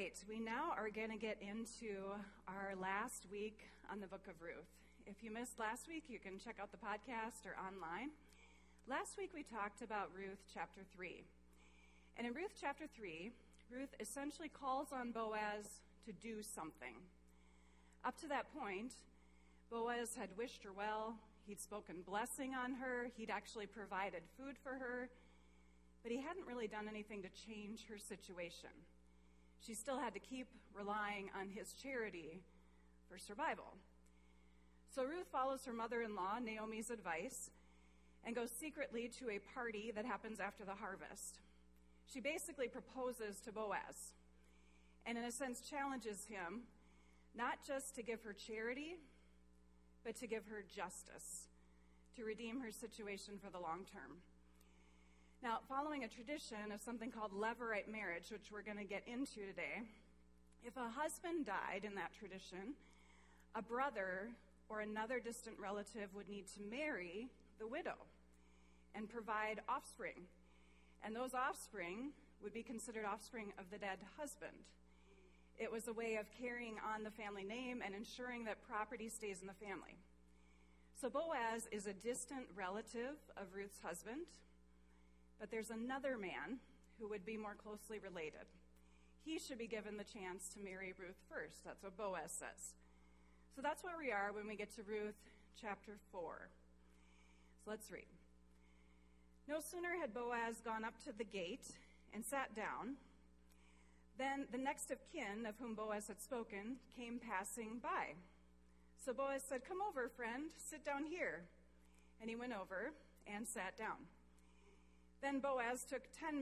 right, we now are going to get into our last week on the book of Ruth. If you missed last week, you can check out the podcast or online. Last week we talked about Ruth chapter 3. And in Ruth chapter 3, Ruth essentially calls on Boaz to do something. Up to that point, Boaz had wished her well, he'd spoken blessing on her, he'd actually provided food for her, but he hadn't really done anything to change her situation. She still had to keep relying on his charity for survival. So Ruth follows her mother-in-law, Naomi's advice, and goes secretly to a party that happens after the harvest. She basically proposes to Boaz, and in a sense challenges him not just to give her charity, but to give her justice, to redeem her situation for the long term. Now, following a tradition of something called levirate marriage, which we're going to get into today, if a husband died in that tradition, a brother or another distant relative would need to marry the widow and provide offspring. And those offspring would be considered offspring of the dead husband. It was a way of carrying on the family name and ensuring that property stays in the family. So Boaz is a distant relative of Ruth's husband, but there's another man who would be more closely related. He should be given the chance to marry Ruth first. That's what Boaz says. So that's where we are when we get to Ruth chapter 4. So let's read. No sooner had Boaz gone up to the gate and sat down, then the next of kin of whom Boaz had spoken came passing by. So Boaz said, "Come over, friend, sit down here." And he went over and sat down. Then Boaz took 10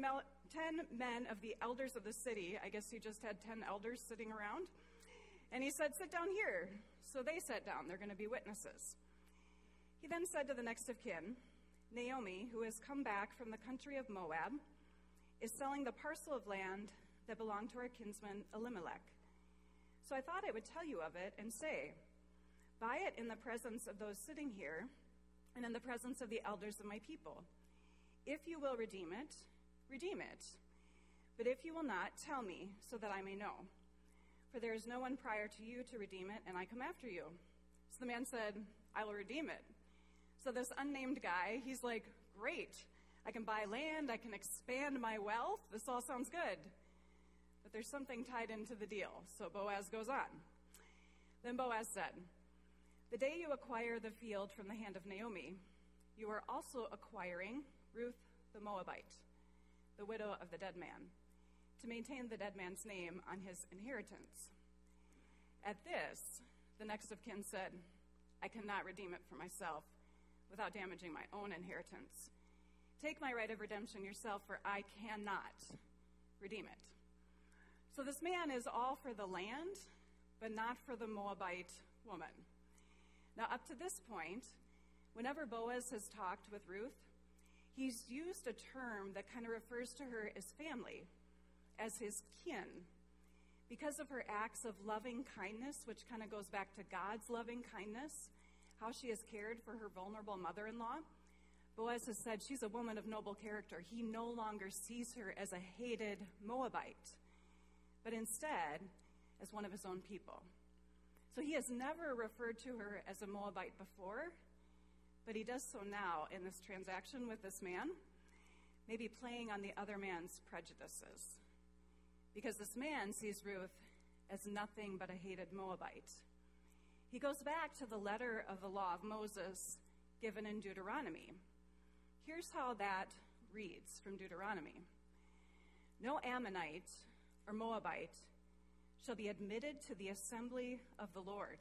men of the elders of the city. I guess he just had 10 elders sitting around. And he said, "Sit down here." So they sat down. They're going to be witnesses. He then said to the next of kin, "Naomi, who has come back from the country of Moab, is selling the parcel of land that belonged to our kinsman Elimelech. So I thought I would tell you of it and say, buy it in the presence of those sitting here and in the presence of the elders of my people. If you will redeem it, redeem it. But if you will not, tell me so that I may know. For there is no one prior to you to redeem it, and I come after you." So the man said, "I will redeem it." So this unnamed guy, he's like, "Great. I can buy land. I can expand my wealth. This all sounds good." But there's something tied into the deal. So Boaz goes on. Then Boaz said, "The day you acquire the field from the hand of Naomi, you are also acquiring Ruth the Moabite, the widow of the dead man, to maintain the dead man's name on his inheritance." At this, the next of kin said, "I cannot redeem it for myself without damaging my own inheritance. Take my right of redemption yourself, for I cannot redeem it." So this man is all for the land, but not for the Moabite woman. Now, up to this point, whenever Boaz has talked with Ruth, he's used a term that kind of refers to her as family, as his kin, because of her acts of loving kindness, which kind of goes back to God's loving kindness, how she has cared for her vulnerable mother-in-law. Boaz has said she's a woman of noble character. He no longer sees her as a hated Moabite, but instead as one of his own people. So he has never referred to her as a Moabite before, but he does so now in this transaction with this man, maybe playing on the other man's prejudices, because this man sees Ruth as nothing but a hated Moabite. He goes back to the letter of the law of Moses given in Deuteronomy. Here's how that reads from Deuteronomy. "No Ammonite or Moabite shall be admitted to the assembly of the Lord.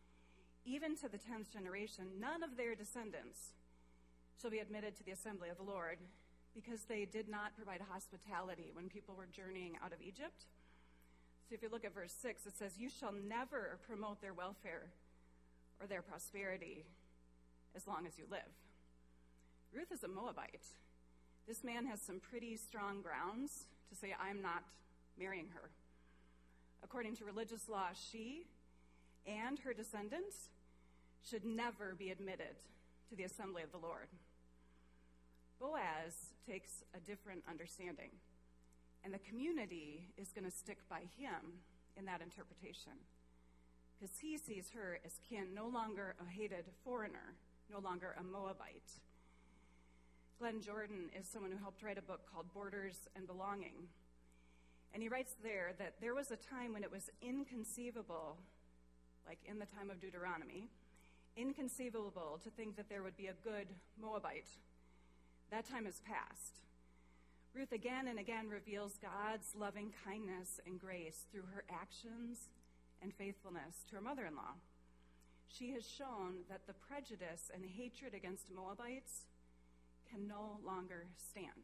Even to the 10th generation, none of their descendants shall be admitted to the assembly of the Lord, because they did not provide hospitality when people were journeying out of Egypt." So if you look at verse 6, it says, "You shall never promote their welfare or their prosperity as long as you live." Ruth is a Moabite. This man has some pretty strong grounds to say, "I'm not marrying her." According to religious law, she and her descendants should never be admitted to the assembly of the Lord. Boaz takes a different understanding. And the community is going to stick by him in that interpretation, because he sees her as kin, no longer a hated foreigner, no longer a Moabite. Glenn Jordan is someone who helped write a book called Borders and Belonging. And he writes there that there was a time when it was inconceivable, like in the time of Deuteronomy, inconceivable to think that there would be a good Moabite. That time has passed. Ruth again and again reveals God's loving kindness and grace through her actions and faithfulness to her mother-in-law. She has shown that the prejudice and hatred against Moabites can no longer stand.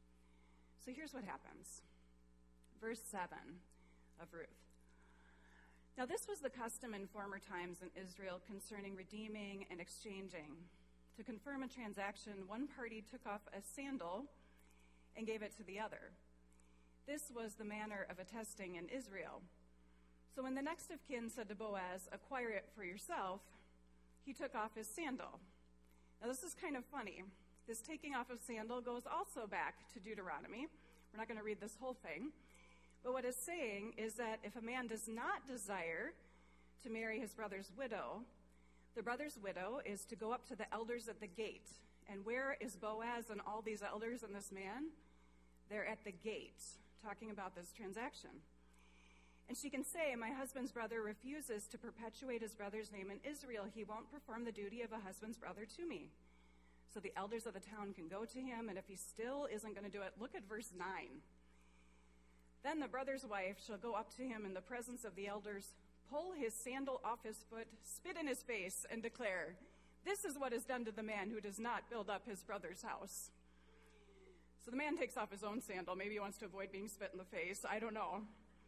So here's what happens. Verse 7 of Ruth. Now this was the custom in former times in Israel concerning redeeming and exchanging. To confirm a transaction, one party took off a sandal and gave it to the other. This was the manner of attesting in Israel. So when the next of kin said to Boaz, "Acquire it for yourself," he took off his sandal. Now this is kind of funny. This taking off of sandal goes also back to Deuteronomy. We're not going to read this whole thing. But what it's saying is that if a man does not desire to marry his brother's widow, the brother's widow is to go up to the elders at the gate. And where is Boaz and all these elders and this man? They're at the gate, talking about this transaction. And she can say, "My husband's brother refuses to perpetuate his brother's name in Israel. He won't perform the duty of a husband's brother to me." So the elders of the town can go to him, and if he still isn't going to do it, look at verse 9. Then the brother's wife shall go up to him in the presence of the elders, pull his sandal off his foot, spit in his face, and declare, "This is what is done to the man who does not build up his brother's house." So the man takes off his own sandal. Maybe he wants to avoid being spit in the face. I don't know.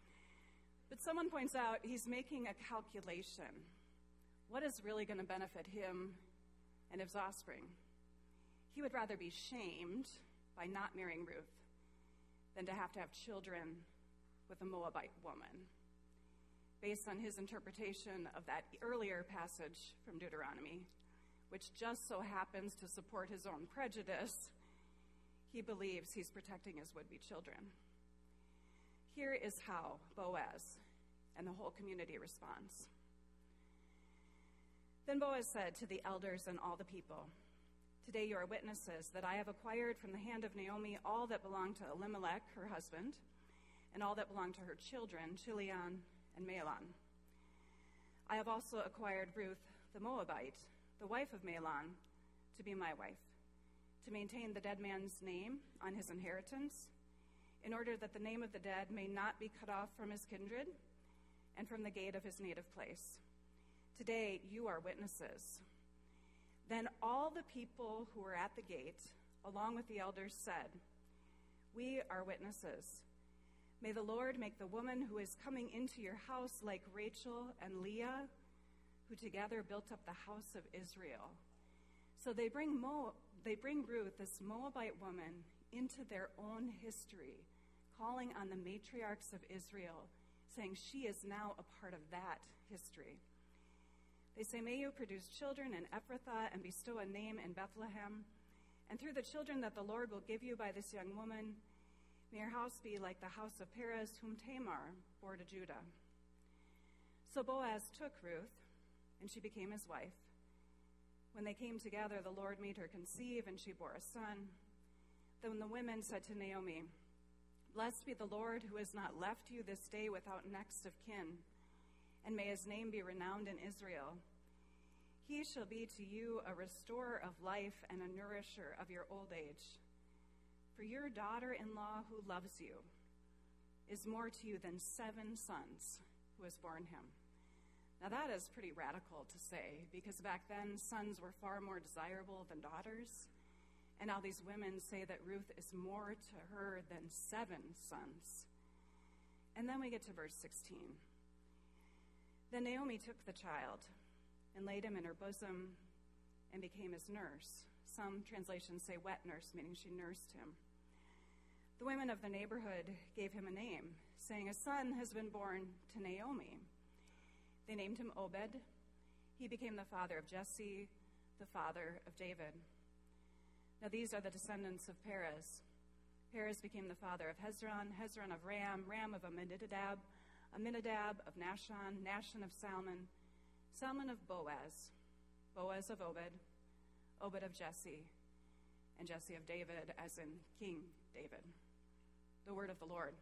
But someone points out he's making a calculation. What is really going to benefit him and his offspring? He would rather be shamed by not marrying Ruth than to have children with a Moabite woman, based on his interpretation of that earlier passage from Deuteronomy, which just so happens to support his own prejudice. He believes he's protecting his would-be children. Here is how Boaz and the whole community responds. Then Boaz said to the elders and all the people, "Today you are witnesses that I have acquired from the hand of Naomi all that belonged to Elimelech, her husband, and all that belonged to her children, Chilion and Mahlon. I have also acquired Ruth the Moabite, the wife of Mahlon, to be my wife, to maintain the dead man's name on his inheritance, in order that the name of the dead may not be cut off from his kindred and from the gate of his native place. Today you are witnesses." Then all the people who were at the gate, along with the elders, said, "We are witnesses. May the Lord make the woman who is coming into your house like Rachel and Leah, who together built up the house of Israel." So they bring Ruth, this Moabite woman, into their own history, calling on the matriarchs of Israel, saying she is now a part of that history. They say, "May you produce children in Ephrathah and bestow a name in Bethlehem. And through the children that the Lord will give you by this young woman, may your house be like the house of Perez, whom Tamar bore to Judah." So Boaz took Ruth, and she became his wife. When they came together, the Lord made her conceive, and she bore a son. Then the women said to Naomi, "Blessed be the Lord, who has not left you this day without next of kin, and may his name be renowned in Israel. He shall be to you a restorer of life and a nourisher of your old age. For your daughter-in-law who loves you is more to you than 7 sons who has borne him." Now that is pretty radical to say, because back then sons were far more desirable than daughters. And now these women say that Ruth is more to her than 7 sons. And then we get to verse 16. Then Naomi took the child and laid him in her bosom and became his nurse. Some translations say wet nurse, meaning she nursed him. The women of the neighborhood gave him a name, saying, "A son has been born to Naomi." They named him Obed. He became the father of Jesse, the father of David. Now these are the descendants of Perez. Perez became the father of Hezron, Hezron of Ram, Ram of Amminadab, Amminadab of Nahshon, Nahshon of Salmon, Salmon of Boaz, Boaz of Obed, Obed of Jesse, and Jesse of David, as in King David. The word of the Lord.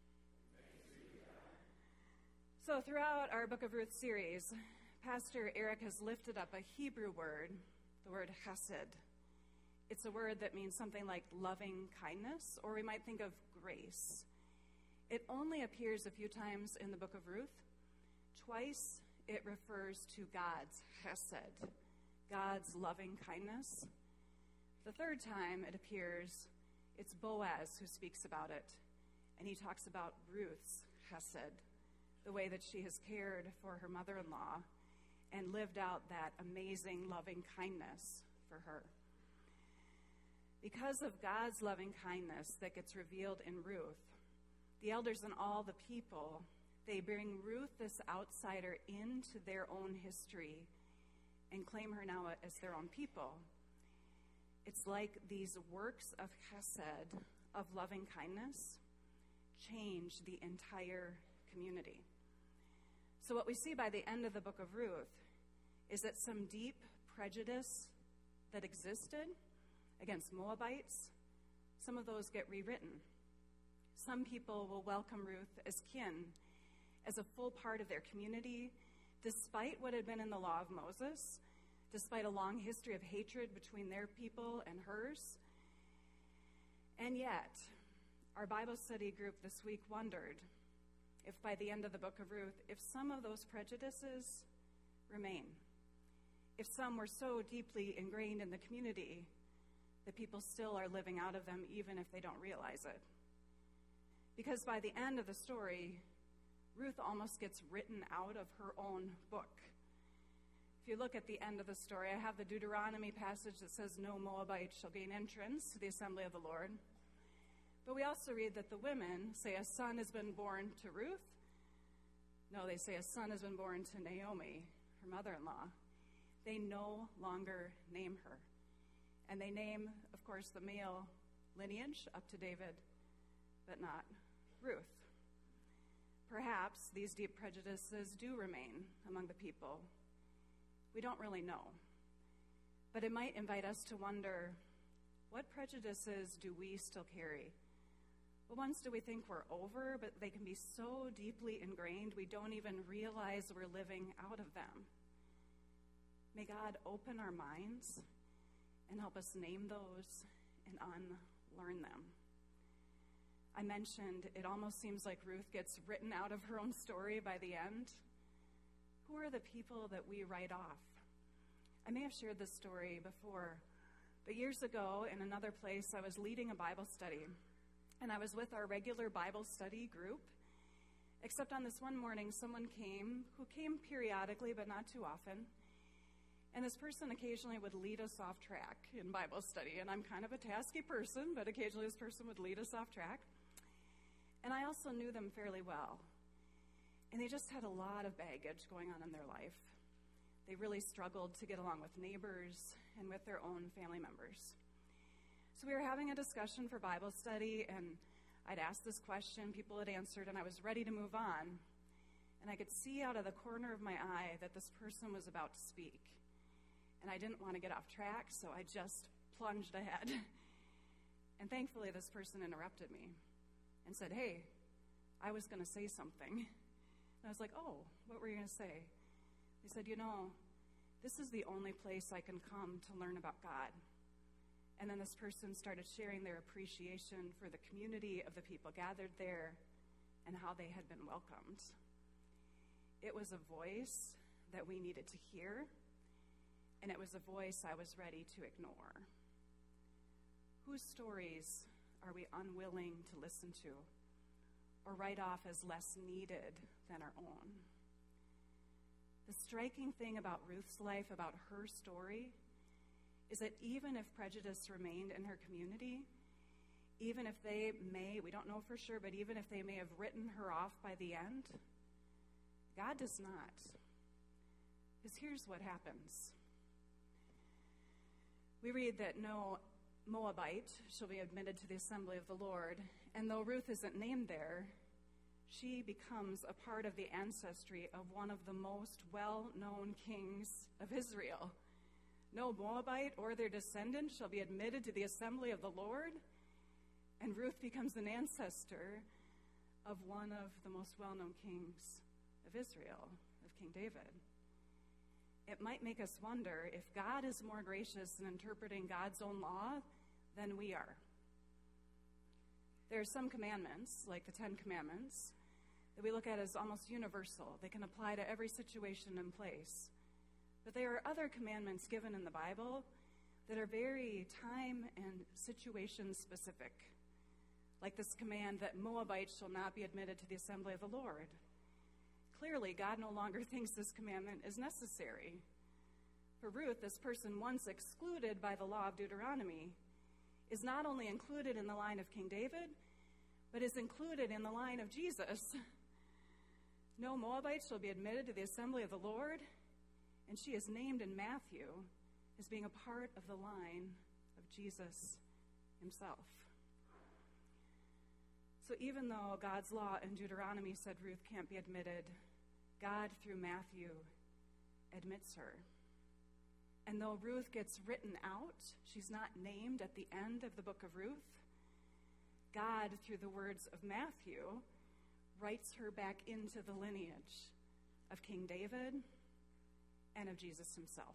So throughout our Book of Ruth series, Pastor Eric has lifted up a Hebrew word, the word chesed. It's a word that means something like loving kindness, or we might think of grace. It only appears a few times in the book of Ruth. Twice it refers to God's chesed, God's loving kindness. The third time it appears, it's Boaz who speaks about it, and he talks about Ruth's chesed, the way that she has cared for her mother-in-law and lived out that amazing loving kindness for her. Because of God's loving kindness that gets revealed in Ruth, the elders and all the people, they bring Ruth, this outsider, into their own history and claim her now as their own people. It's like these works of chesed, of loving kindness, change the entire community. So what we see by the end of the book of Ruth is that some deep prejudice that existed against Moabites, some of those get rewritten. Some people will welcome Ruth as kin, as a full part of their community, despite what had been in the law of Moses, despite a long history of hatred between their people and hers. And yet, our Bible study group this week wondered if by the end of the book of Ruth, if some of those prejudices remain, if some were so deeply ingrained in the community that people still are living out of them even if they don't realize it. Because by the end of the story, Ruth almost gets written out of her own book. If you look at the end of the story, I have the Deuteronomy passage that says, "No Moabite shall gain entrance to the assembly of the Lord." But we also read that the women say a son has been born to Ruth. No, they say a son has been born to Naomi, her mother-in-law. They no longer name her. And they name, of course, the male lineage up to David, but not Ruth. Perhaps these deep prejudices do remain among the people. We don't really know. But it might invite us to wonder, what prejudices do we still carry? What ones do we think we're over, but they can be so deeply ingrained we don't even realize we're living out of them? May God open our minds and help us name those and unlearn them. I mentioned it almost seems like Ruth gets written out of her own story by the end. Who are the people that we write off? I may have shared this story before, but years ago in another place I was leading a Bible study, and I was with our regular Bible study group, except on this one morning someone came, who came periodically but not too often, and this person occasionally would lead us off track in Bible study. And I'm kind of a tasky person, but occasionally this person would lead us off track. And I also knew them fairly well. And they just had a lot of baggage going on in their life. They really struggled to get along with neighbors and with their own family members. So we were having a discussion for Bible study, and I'd asked this question, people had answered, and I was ready to move on. And I could see out of the corner of my eye that this person was about to speak. And I didn't want to get off track, so I just plunged ahead. And thankfully, this person interrupted me and said, "Hey, I was going to say something." And I was like, "Oh, what were you going to say?" They said, "This is the only place I can come to learn about God." And then this person started sharing their appreciation for the community of the people gathered there and how they had been welcomed. It was a voice that we needed to hear, and it was a voice I was ready to ignore. Whose stories are we unwilling to listen to or write off as less needed than our own? The striking thing about Ruth's life, about her story, is that even if prejudice remained in her community, even if they may, we don't know for sure, but even if they may have written her off by the end, God does not. Because here's what happens. We read that no Moabite shall be admitted to the assembly of the Lord. And though Ruth isn't named there, she becomes a part of the ancestry of one of the most well-known kings of Israel. No Moabite or their descendant shall be admitted to the assembly of the Lord. And Ruth becomes an ancestor of one of the most well-known kings of Israel, of King David. It might make us wonder if God is more gracious in interpreting God's own law than we are. There are some commandments, like the Ten Commandments, that we look at as almost universal. They can apply to every situation and place. But there are other commandments given in the Bible that are very time and situation specific, like this command that Moabites shall not be admitted to the assembly of the Lord. Clearly, God no longer thinks this commandment is necessary. For Ruth, this person once excluded by the law of Deuteronomy, is not only included in the line of King David, but is included in the line of Jesus. No Moabite shall be admitted to the assembly of the Lord, and she is named in Matthew as being a part of the line of Jesus himself. So even though God's law in Deuteronomy said Ruth can't be admitted, God, through Matthew, admits her. And though Ruth gets written out, she's not named at the end of the book of Ruth, God, through the words of Matthew, writes her back into the lineage of King David and of Jesus himself.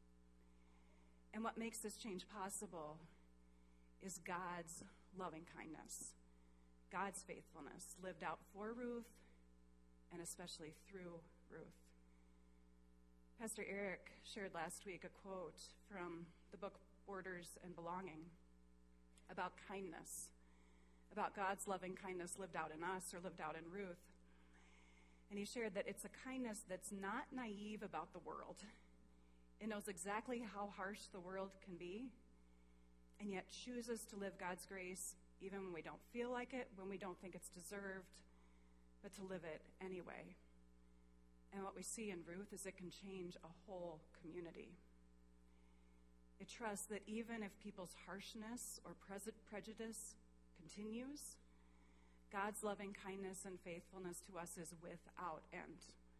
And what makes this change possible is God's loving kindness, God's faithfulness lived out for Ruth and especially through Ruth. Pastor Eric shared last week a quote from the book Borders and Belonging about kindness, about God's loving kindness lived out in us or lived out in Ruth. And he shared that it's a kindness that's not naive about the world. It knows exactly how harsh the world can be, and yet chooses to live God's grace even when we don't feel like it, when we don't think it's deserved, but to live it anyway. And what we see in Ruth is it can change a whole community. It trusts that even if people's harshness or prejudice continues, God's loving kindness and faithfulness to us is without end.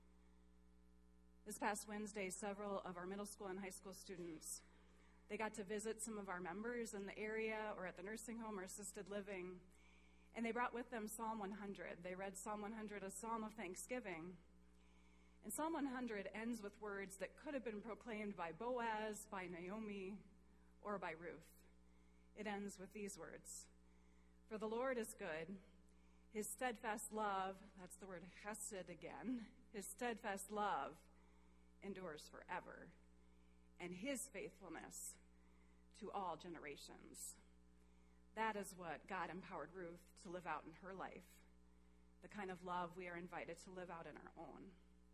This past Wednesday, several of our middle school and high school students, they got to visit some of our members in the area or at the nursing home or assisted living, and they brought with them Psalm 100. They read Psalm 100, a psalm of thanksgiving. And Psalm 100 ends with words that could have been proclaimed by Boaz, by Naomi, or by Ruth. It ends with these words: "For the Lord is good. His steadfast love," that's the word hesed again, "his steadfast love endures forever, and his faithfulness to all generations." That is what God empowered Ruth to live out in her life, the kind of love we are invited to live out in our own.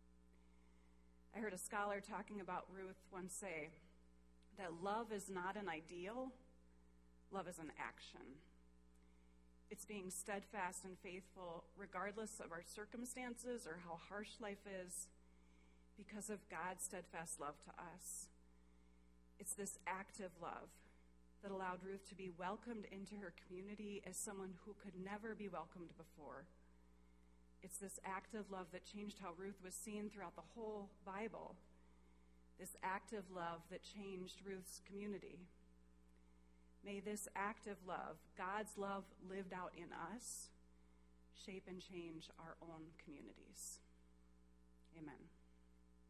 I heard a scholar talking about Ruth once say that love is not an ideal, love is an action. It's being steadfast and faithful regardless of our circumstances or how harsh life is, because of God's steadfast love to us. It's this active love that allowed Ruth to be welcomed into her community as someone who could never be welcomed before. It's this active love that changed how Ruth was seen throughout the whole Bible. This active love that changed Ruth's community. May this active love, God's love lived out in us, shape and change our own communities.